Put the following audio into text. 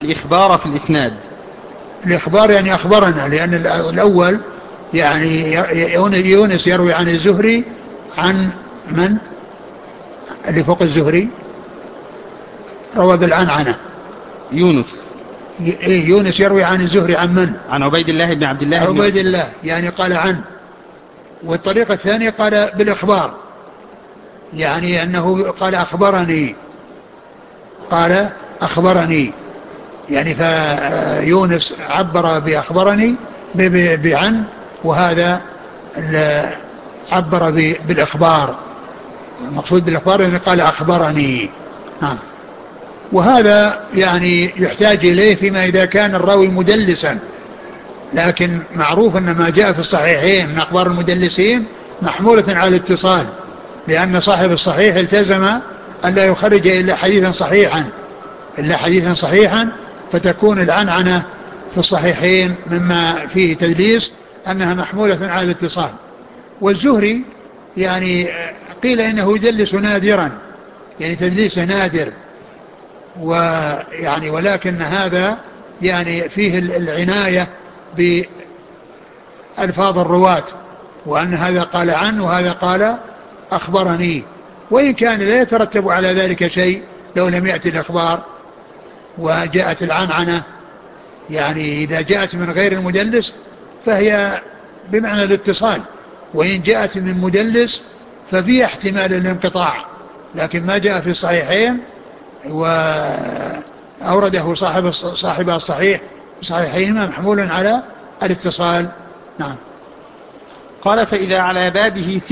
الإخبار في الإسناد. الإخبار يعني أخبرنا، لأن الأول يعني يونس يروي عن الزهري عن من اللي فوق الزهري روى بالعنعنة. يونس يونس يروي عن الزهري عن من؟ عن عبيد الله بن عبد الله بن عبيد عتبة. الله، يعني قال عنه. والطريقة الثانية قال بالإخبار، يعني أنه قال أخبرني، قال أخبرني، يعني فيونس عبر بأخبرني بعن، وهذا عبر بالإخبار. المقصود بالإخبار يعني قال أخبرني. وهذا يعني يحتاج إليه فيما إذا كان الراوي مدلسا، لكن معروف أن ما جاء في الصحيحين من أخبار المدلسين محمولة على الاتصال، لأن صاحب الصحيح التزم أن لا يخرج إلا حديثا صحيحا، فتكون العنعنة في الصحيحين مما فيه تدليس أنها محمولة على الاتصال. والزهري يعني قيل إنه يدلس نادرا، يعني تدليسه نادر، ويعني ولكن هذا يعني فيه العناية بألفاظ الرواة، وأن هذا قال عنه وهذا قال أخبرني، وإن كان لا يترتب على ذلك شيء لو لم يأتي الأخبار وجاءت العنعنة، يعني إذا جاءت من غير المدلس فهي بمعنى الاتصال، وإن جاءت من مدلس ففي احتمال الانقطاع، لكن ما جاء في الصحيحين وأورده صاحب الصحيح صحيحهما محمول على الاتصال. نعم. قال: فإذا على بابه